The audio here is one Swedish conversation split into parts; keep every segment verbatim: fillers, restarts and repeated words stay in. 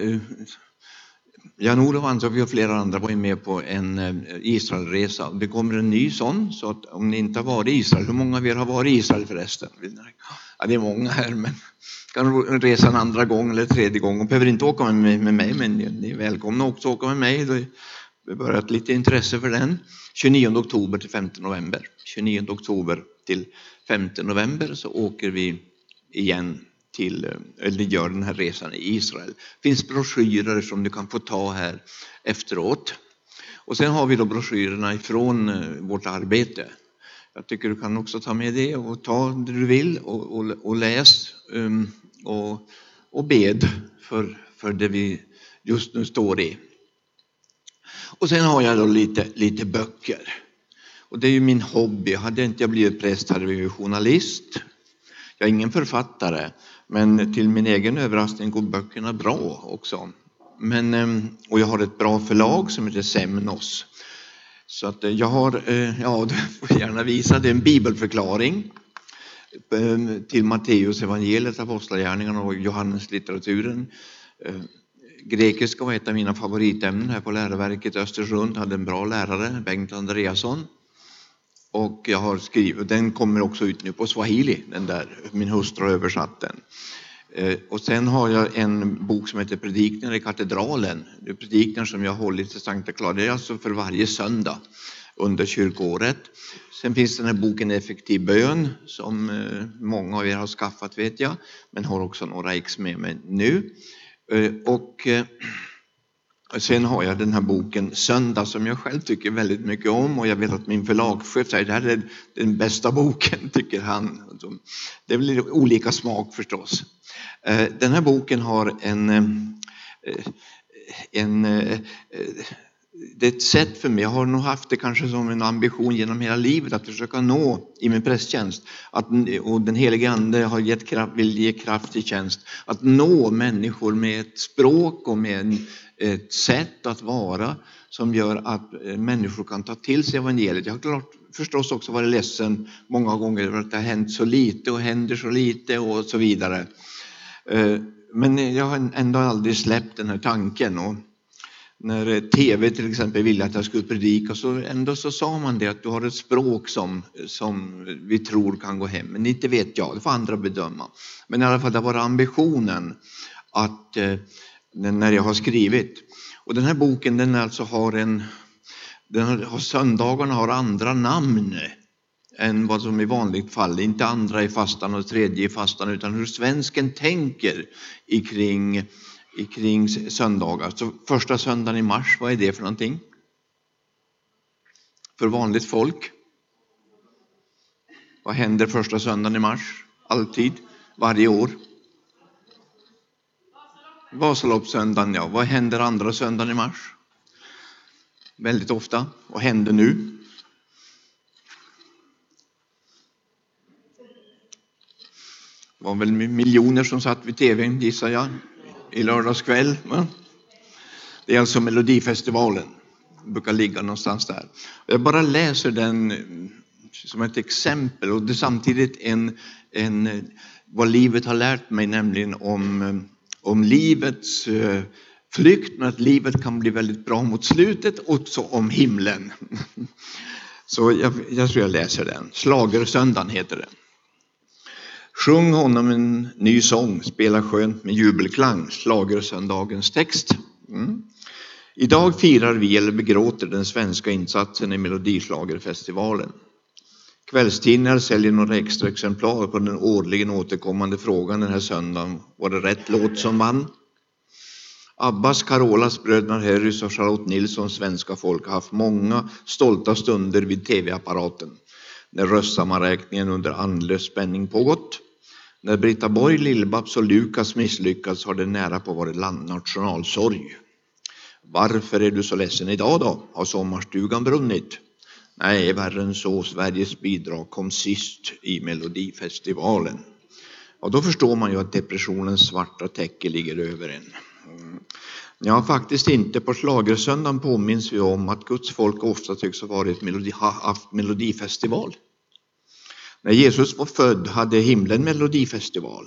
Jan-Olof och vi och flera andra var med på en Israelresa. Det kommer en ny sån, så att om ni inte har varit i Israel, hur många av er har varit i Israel förresten? Ja, det är många här, men kan resa en andra gång eller tredje gång. Och behöver inte åka med, med mig, men ni är välkomna också att åka med mig. Det har börjat lite intresse för den. tjugonionde oktober till femte november. tjugonionde oktober till femte november så åker vi igen till, eller gör den här resan i Israel. Det finns broschyrer som du kan få ta här efteråt. Och sen har vi då broschyrerna ifrån vårt arbete. Jag tycker du kan också ta med det och ta det du vill och, och, och läs um, och, och bed för, för det vi just nu står i. Och sen har jag då lite, lite böcker. Och det är ju min hobby. Hade inte jag blivit präst hade jag blivit journalist. Jag är ingen författare, men till min egen överraskning går böckerna bra också. Men, och jag har ett bra förlag som heter Semnos. Så att jag har, ja, du får gärna visa, det är en bibelförklaring till Matteus evangeliet, apostlagärningarna och Johannes litteraturen. Grekiska var ett av mina favoritämnen här på läroverket i Östersund. Hade en bra lärare, Bengt Andreasson. Och jag har skrivit, den kommer också ut nu på Swahili, den där, min hustru har översatt den. Och sen har jag en bok som heter Predikningar i katedralen. Det är predikningar som jag har hållit i Sankta Clara. Det är alltså för varje söndag under kyrkåret. Sen finns den här boken Effektiv bön som många av er har skaffat, vet jag. Men har också några ex med mig nu. Och sen har jag den här boken Söndag som jag själv tycker väldigt mycket om. Och jag vet att min förlagschef säger att det här är den bästa boken, tycker han. Det är väl olika smak förstås. Den här boken har en, en, det är ett sätt för mig, jag har nog haft det kanske som en ambition genom hela livet att försöka nå i min prästtjänst, att, och den helige ande har gett kraft, vill ge kraft i tjänst, att nå människor med ett språk och med en, ett sätt att vara som gör att människor kan ta till sig evangeliet. Jag har klart förstås också varit ledsen många gånger över att det har hänt så lite och händer så lite och så vidare. Men jag har ändå aldrig släppt den här tanken. Och när tv till exempel ville att jag skulle predika, så ändå så sa man det att du har ett språk som, som vi tror kan gå hem. Men inte vet jag, det får andra bedöma. Men i alla fall det var ambitionen att när jag har skrivit. Och den här boken, den alltså har en, den har, söndagarna har andra namn än vad som i vanligt fall, inte andra i fastan och tredje i fastan, utan hur svensken tänker i kring, i kring söndagar. Så första söndagen i mars, vad är det för någonting? För vanligt folk. Vad händer första söndagen i mars? Alltid, varje år. Vasaloppssöndagen, ja. Vad händer andra söndagen i mars? Väldigt ofta. Vad händer nu? Det var väl miljoner som satt vid tvn, gissar jag, i lördagskväll. Det är alltså Melodifestivalen. Det brukar ligga någonstans där. Jag bara läser den som ett exempel, och det är samtidigt en, en, vad livet har lärt mig, nämligen om, om livets flykt, men att livet kan bli väldigt bra mot slutet, och också om himlen. Så jag, jag tror jag läser den. Schlagersöndagen heter den. Sjung honom en ny sång, spela skönt med jubelklang, schlagersöndagens text. Mm. Idag firar vi eller begråter den svenska insatsen i Melodischlagerfestivalen. Kvällstidningar säljer några extra exemplar på den årligen återkommande frågan den här söndagen: var det rätt låt som vann? Abbas, Carolas, bröderna Harrys och Charlotte Nilssons svenska folk har haft många stolta stunder vid tv-apparaten. När röstsammanräkningen under andlös spänning pågått. När Britta Borg, Lill-Babs och Lukas misslyckats har det nära på varit nationalsorg. Varför är du så ledsen idag då? Har sommarstugan brunnit? Nej, värre än så. Sveriges bidrag kom sist i Melodifestivalen. Och då förstår man ju att depressionens svarta täcke ligger över en. Mm. Ja, faktiskt inte. På schlagersöndagen påminns vi om att Guds folk ofta tycks ha varit melodi, haft melodifestival. När Jesus var född hade himlen melodifestival.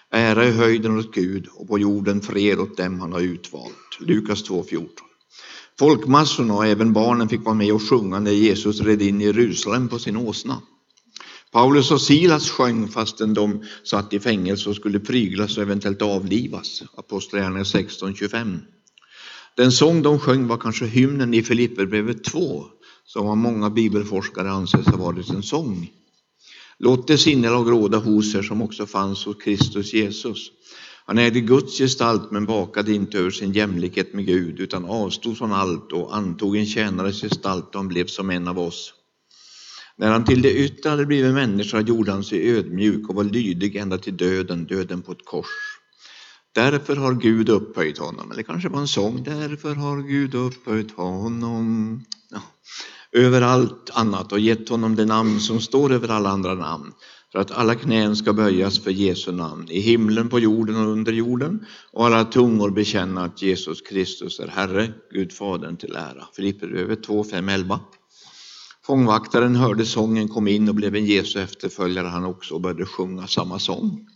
Ära i höjden åt Gud och på jorden fred åt dem han har utvalt. Lukas två fjorton. Folkmassorna och även barnen fick vara med och sjunga när Jesus red in i Jerusalem på sin åsna. Paulus och Silas sjöng fastän de satt i fängelse och skulle pryglas och eventuellt avlivas. Apostlagärningarna sexton tjugofem. Den sång de sjöng var kanske hymnen i Filipperbrevet två, som av många bibelforskare anses ha varit en sång. Låt det sinnelag råda hos er som också fanns hos Kristus Jesus. Han ägde Guds gestalt men vakade inte över sin jämlikhet med Gud utan avstod från allt och antog en tjänares gestalt och han blev som en av oss. När han till det yttre hade blivit människa gjorde han sig ödmjuk och var lydig ända till döden, döden på ett kors. Därför har Gud upphöjt honom, eller kanske var en sång, därför har Gud upphöjt honom ja, över allt annat och gett honom det namn som står över alla andra namn. För att alla knän ska böjas för Jesu namn, i himlen, på jorden och under jorden, och alla tungor bekänna att Jesus Kristus är Herre, Gud Fadern till ära. Filipperbrevet två fem elva. Fångvaktaren hörde sången, kom in och blev en Jesu efterföljare han också och började sjunga samma sång.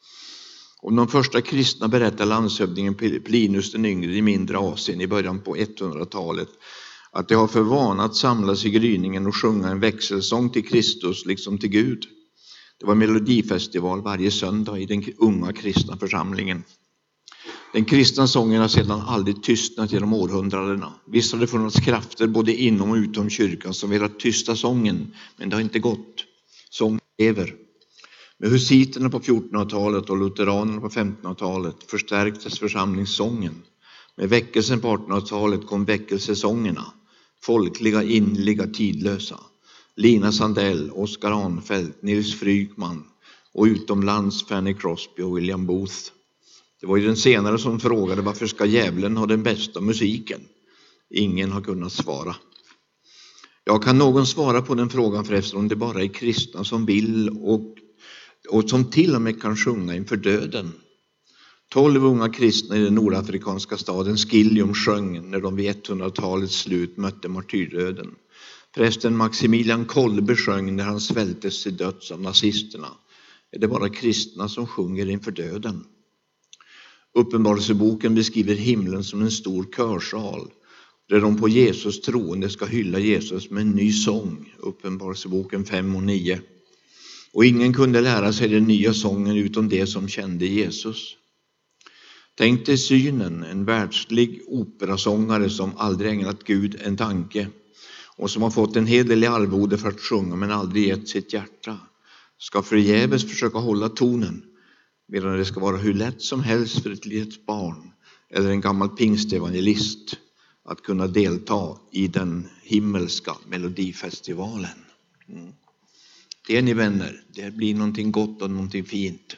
Om de första kristna berättar landshövdingen Plinus den yngre i mindre Asien i början på etthundratalet att de har för vana att samlas i gryningen och sjunga en växelsång till Kristus liksom till Gud. Det var melodifestival varje söndag i den unga kristna församlingen. Den kristna sången har sedan aldrig tystnat genom århundradena. Visst har det funnits krafter både inom och utom kyrkan som velat tysta sången, men det har inte gått. Sången lever. Med husiterna på fjortonhundratalet och lutheranerna på femtonhundratalet förstärktes församlingssången. Med väckelsen på artonhundratalet kom väckelsesångerna. Folkliga, inliga, tidlösa. Lina Sandell, Oskar Arnfeldt, Nils Frykman och utomlands Fanny Crosby och William Booth. Det var ju den senare som frågade varför ska djävulen ha den bästa musiken? Ingen har kunnat svara. Ja, kan någon svara på den frågan förresten om det bara är kristna som vill och, och som till och med kan sjunga inför döden? Tolv unga kristna i den nordafrikanska staden Skillium sjöng när de vid etthundratalets slut mötte martyrdöden. Prästen Maximilian Kolbe sjöng när han svältes till döds av nazisterna. Är det bara kristna som sjunger inför döden? Uppenbarelseboken beskriver himlen som en stor körsal där de på Jesus troende ska hylla Jesus med en ny sång. Uppenbarelseboken fem och nio. Och ingen kunde lära sig den nya sången utom det som kände Jesus. Tänk dig synen, en världslig operasångare som aldrig ägnat Gud en tanke och som har fått en hel del i arvode för att sjunga men aldrig gett sitt hjärta. Ska förgäves försöka hålla tonen medan det ska vara hur lätt som helst för ett litet barn eller en gammal pingstevangelist att kunna delta i den himmelska melodifestivalen. Mm. Det är ni vänner, det blir någonting gott och någonting fint.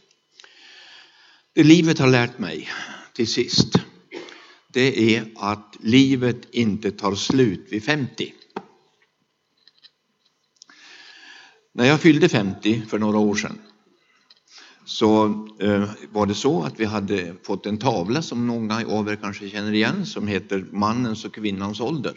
Det livet har lärt mig till sist, det är att livet inte tar slut vid femtio. När jag fyllde femtio för några år sedan så eh, var det så att vi hade fått en tavla som många av er kanske känner igen som heter Mannens och kvinnans ålder.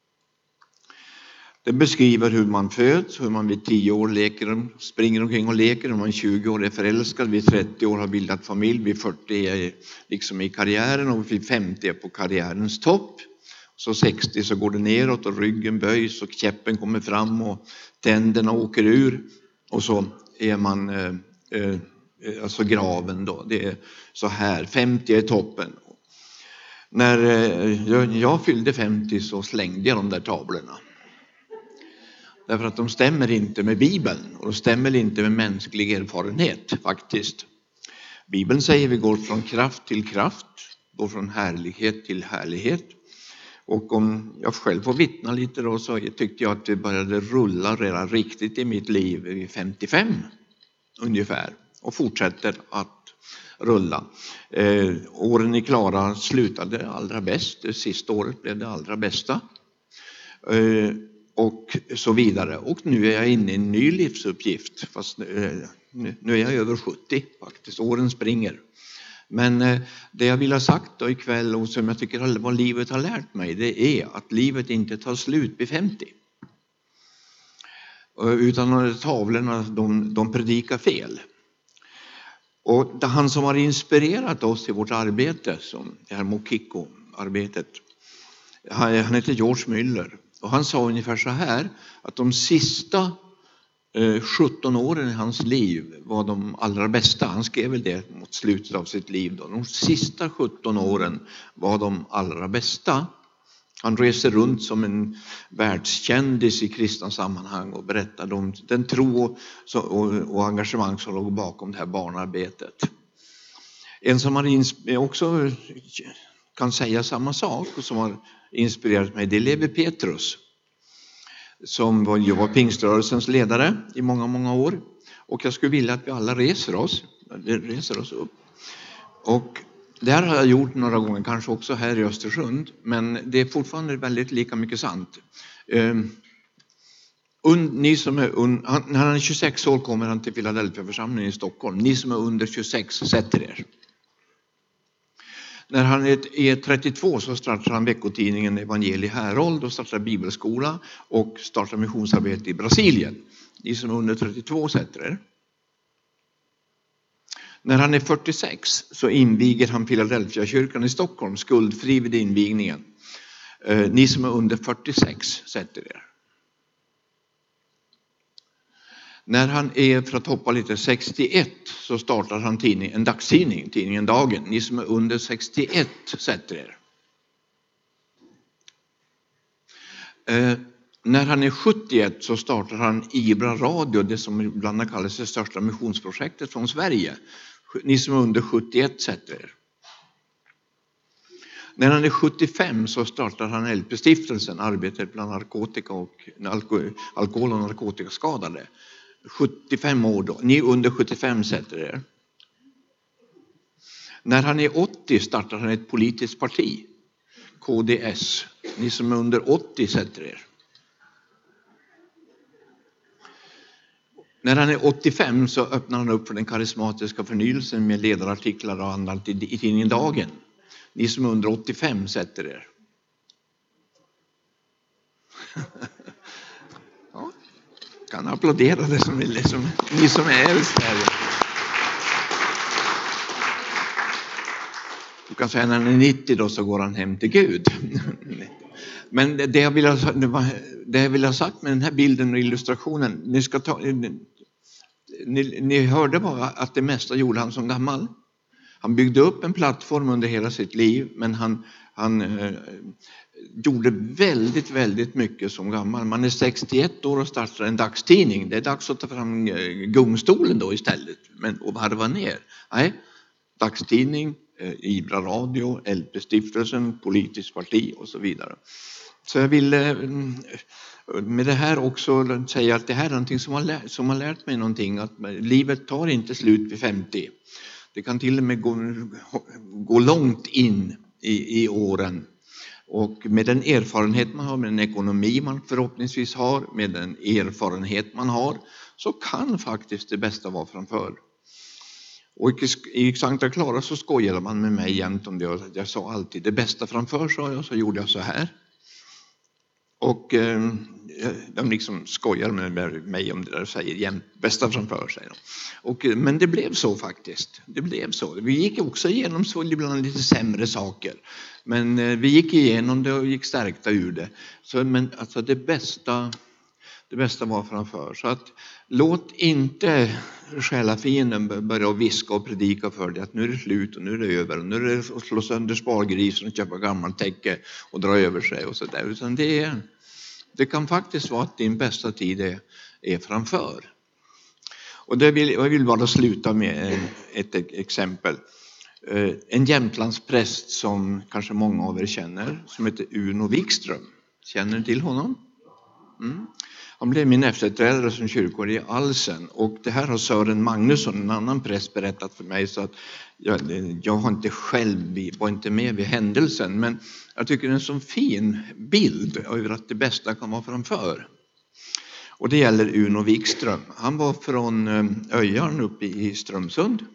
Den beskriver hur man föds, hur man vid tio år leker, springer omkring och leker, hur man tjugo år är förälskad, vid trettio år har bildat familj, vid fyrtio är liksom i karriären och vid femtio är på karriärens topp. Så sextio så går det neråt och ryggen böjs och käppen kommer fram och tänderna åker ur och så är man eh, eh, alltså graven då. Det är så här, femtio är toppen. När eh, jag fyllde femtio så slängde jag de där tavlorna. Därför att de stämmer inte med Bibeln och de stämmer inte med mänsklig erfarenhet faktiskt. Bibeln säger vi går från kraft till kraft, går från härlighet till härlighet. Och om jag själv får vittna lite då så tyckte jag att det började rulla redan riktigt i mitt liv vid femtiofem ungefär. Och fortsätter att rulla. Eh, åren i Klara slutade allra bäst. Det sista året blev det allra bästa. Eh, och så vidare. Och nu är jag inne i en ny livsuppgift. Fast eh, nu är jag över sjuttio faktiskt. Åren springer. Men eh, det jag vill ha sagt då ikväll och som jag tycker vad livet har lärt mig, det är att livet inte tar slut vid femtio. Utan tavlorna de, de predikar fel. Och det han som har inspirerat oss i vårt arbete, som det här Mokiko-arbetet, han heter George Müller. Och han sa ungefär så här, att de sista sjutton åren i hans liv var de allra bästa. Han skrev väl det mot slutet av sitt liv då. De sista sjutton åren var de allra bästa. Han reser runt som en världskändis i kristna sammanhang och berättade om den tro och engagemang som låg bakom det här barnarbetet. En som har också kan säga samma sak och som har inspirerat mig, det är Levi Petrus, som var, jag var pingströrelsens ledare i många, många år. Och jag skulle vilja att vi alla reser oss, reser oss upp. Och det här har jag gjort några gånger, kanske också här i Östersund. Men det är fortfarande väldigt lika mycket sant. Um, und, ni som är un, han, när han är tjugosex år kommer han till Philadelphia-församlingen i Stockholm. Ni som är under tjugosex, sätter er. När han är trettiotvå så startar han veckotidningen Evangelie Herold och startar bibelskola och startar missionsarbete i Brasilien. Ni som är under trettiotvå, sätter er. När han är fyrtiosex så inviger han Philadelphia-kyrkan i Stockholm, skuldfri vid invigningen. Ni som är under fyrtiosex, sätter er. När han är, för att hoppa lite, sextioett så startar han tidning, en dagstidning, tidningen Dagen. Ni som är under sextioett, sätter er. Eh, när han är sjuttioett så startar han Ibra Radio, det som ibland kallas det största missionsprojektet från Sverige. Ni som är under sjuttioett, sätter er. När han är sjuttiofem så startar han L P-stiftelsen, arbetet bland narkotika och alkohol- och narkotikaskadade. sjuttiofem år då. Ni under sjuttiofem, sätter er. När han är åttio startar han ett politiskt parti, K D S. Ni som är under åttio, sätter er. När han är åttiofem så öppnar han upp för den karismatiska förnyelsen med ledarartiklar och annat i tidningen Dagen. Ni som är under åttiofem, sätter er. Ja, kan applådera det som, som ni som är äldst här. Du kan säga när han är nittio då så går han hem till Gud. Men det jag vill ha, det jag vill ha sagt med den här bilden och illustrationen, ni ska ta, ni, ni hörde bara att det mesta gjorde han som gammal. Han byggde upp en plattform under hela sitt liv, men han, han eh, gjorde väldigt, väldigt mycket som gammal. Man är sextioett år och startar en dagstidning. Det är dags att ta fram gungstolen då istället, men och varva ner. Nej, dagstidning, eh, Ibra Radio, L P-stiftelsen, politiskt parti och så vidare. Så jag vill eh, med det här också säga att det här är någonting som har, lärt, som har lärt mig någonting. Att livet tar inte slut vid femtio. Det kan till och med gå, gå långt in i, i åren. Och med den erfarenhet man har, med den ekonomi man förhoppningsvis har, med den erfarenhet man har, så kan faktiskt det bästa vara framför. Och i Sankta Clara så skojade man med mig jämt om det. Jag sa alltid det bästa framför, sa jag, så gjorde jag så här. Och eh, de liksom skojar med mig om det där och säger jämt bästa framför sig. Och, men det blev så faktiskt. Det blev så. Vi gick också igenom så ibland lite sämre saker. Men eh, vi gick igenom det och gick stärkta ur det. Så, men alltså det bästa, det bästa var framför. Så att låt inte själafienden börja viska och predika för dig att nu är det slut och nu är det över. Och nu är det att slå sönder spargrisen och köpa gammalt täcke och dra över sig och så där. Utan det är... Det kan faktiskt vara att din bästa tid är, är framför. Och det vill, jag vill bara sluta med ett exempel. En Jämtlandspräst som kanske många av er känner, som heter Uno Wikström. Känner ni till honom? Mm. Han blev min efterträdare som kyrkor i Alsen. Och det här har Sören Magnusson, en annan präst, berättat för mig. Så att jag, jag har inte själv, var inte med vid händelsen. Men jag tycker det är en sån fin bild över att det bästa kan vara framför. Och det gäller Uno Wikström. Han var från Öjarn uppe i Strömsund.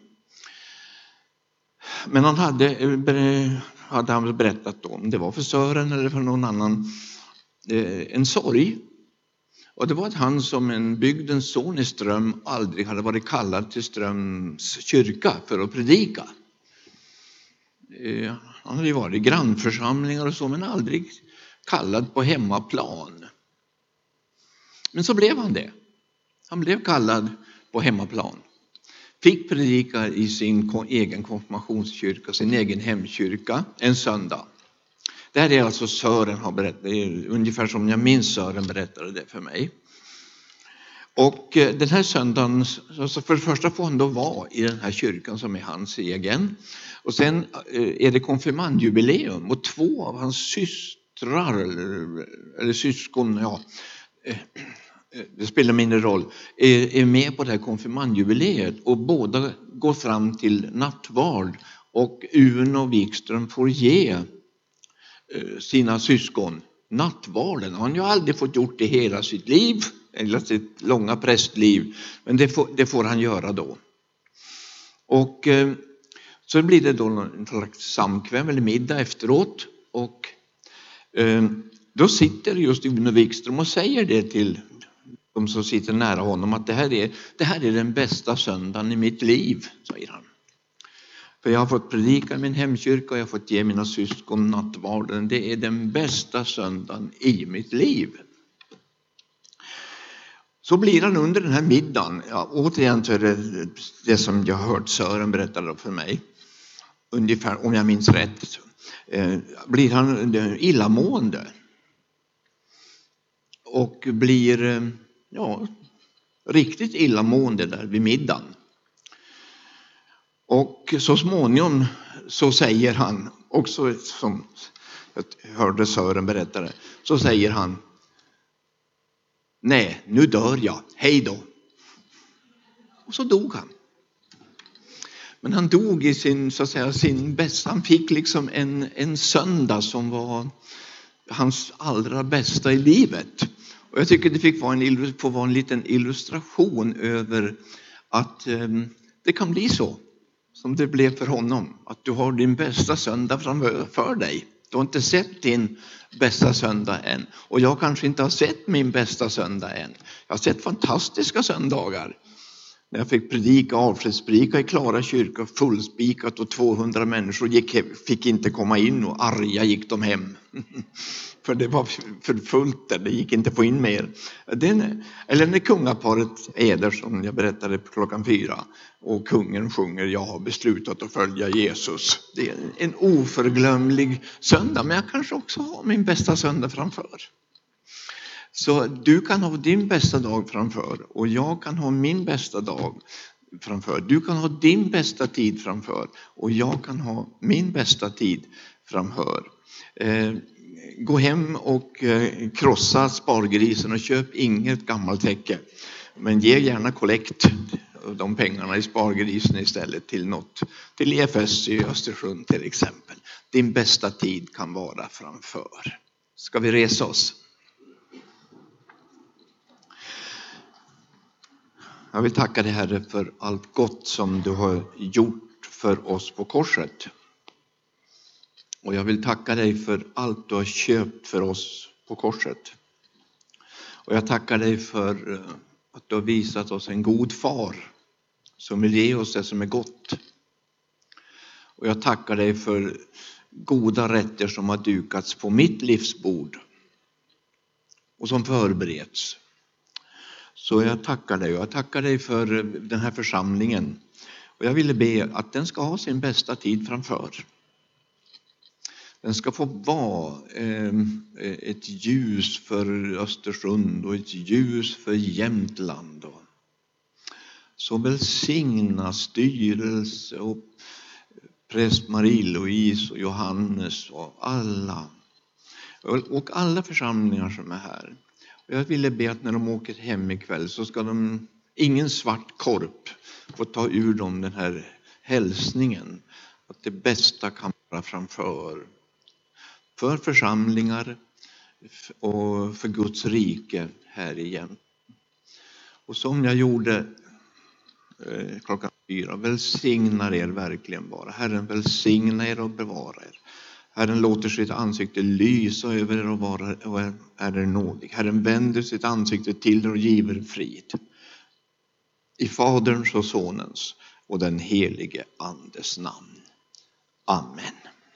Men han hade, hade han berättat om, det var för Sören eller för någon annan, en sorg. Och det var att han som en bygdens son i Ström aldrig hade varit kallad till Ströms kyrka för att predika. Han hade ju varit i grannförsamlingar och så, men aldrig kallad på hemmaplan. Men så blev han det. Han blev kallad på hemmaplan. Fick predika i sin egen konfirmationskyrka, sin egen hemkyrka, en söndag. Det här är alltså Sören har berättat, det är ungefär som jag minns Sören berättade det för mig. Och den här söndagen, alltså för det första får han då vara i den här kyrkan som är hans egen. Och sen är det konfirmandjubileum och två av hans systrar, eller, eller syskon, ja, det spelar mindre roll, är, är med på det här konfirmandjubileet. Och båda går fram till nattvard och Uno Wikström får ge sina syskon nattvarden. Han har ju aldrig fått gjort det hela sitt liv, eller sitt långa prästliv, men det får, det får han göra då. Och eh, så blir det då en slags samkväm eller middag efteråt, och eh, då sitter just Uno Wikström och säger det till de som sitter nära honom, att det här är, det här är den bästa söndagen i mitt liv, säger han. För jag har fått predika i min hemkyrka och jag har fått ge mina syskon nattvarden. Det är den bästa söndagen i mitt liv. Så blir han under den här middagen. Ja, återigen så är det det som jag har hört Sören berätta för mig. Ungefär, om jag minns rätt. Eh, blir han illamående. Och blir ja, riktigt illamående där vid middagen. Och så småningom så säger han, också som jag hörde Sören berätta det, så säger han: nej, nu dör jag, hej då. Och så dog han. Men han dog i sin, så att säga, sin bästa, han fick liksom en, en söndag som var hans allra bästa i livet. Och jag tycker det fick vara en, få vara en liten illustration över att eh, det kan bli så. Som det blev för honom. Att du har din bästa söndag framför dig. Du har inte sett din bästa söndag än. Och jag kanske inte har sett min bästa söndag än. Jag har sett fantastiska söndagar. När jag fick predika, avskedsprika i Klara kyrka, fullspikat, och tvåhundra människor gick, fick inte komma in, och arga gick de hem. För det var för fullt där, det gick inte få in mer. Den, eller när kungaparet Eder, som jag berättade på klockan fyra, och kungen sjunger jag har beslutat att följa Jesus. Det är en oförglömlig söndag, men jag kanske också har min bästa söndag framför. Så du kan ha din bästa dag framför, och jag kan ha min bästa dag framför. Du kan ha din bästa tid framför, och jag kan ha min bästa tid framför. Eh, gå hem och eh, krossa spargrisen och köp inget gammalt täcke. Men ge gärna kollekt de pengarna i spargrisen istället till något, till E F S i Östersund till exempel. Din bästa tid kan vara framför. Ska vi resa oss? Jag vill tacka dig, Herre, för allt gott som du har gjort för oss på korset. Och jag vill tacka dig för allt du har köpt för oss på korset. Och jag tackar dig för att du har visat oss en god far som vill ge oss det som är gott. Och jag tackar dig för goda rätter som har dukats på mitt livsbord och som förbereds. Så jag tackar dig, och jag tackar dig för den här församlingen. Och jag ville be att den ska ha sin bästa tid framför. Den ska få vara eh, ett ljus för Östersund och ett ljus för Jämtland. Så välsigna styrelse och präst Marie-Louise och Johannes och alla. Och alla församlingar som är här. Jag ville be att när de åker hem ikväll så ska de, ingen svart korp, få ta ur dem den här hälsningen. Att det bästa kan vara framför. För församlingar och för Guds rike här igen. Och som jag gjorde eh, klockan fyra, välsignar er verkligen bara. Herren välsigna er och bevara er. Herren låter sitt ansikte lysa över er och vara och är er nådig. Herren vänder sitt ansikte till er och giver frid. I Faderns och Sonens och den helige Andes namn. Amen.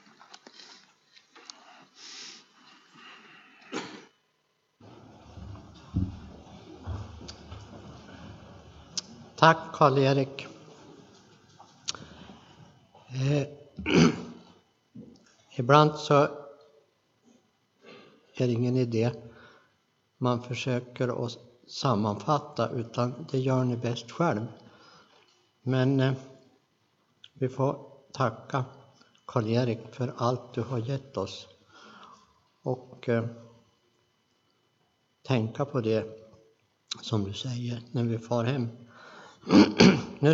Tack Karl-Erik. Eh, ibland så är det ingen idé man försöker att sammanfatta, utan det gör ni bäst själv. Men eh, vi får tacka Karl-Erik för allt du har gett oss och eh, tänka på det som du säger när vi far hem.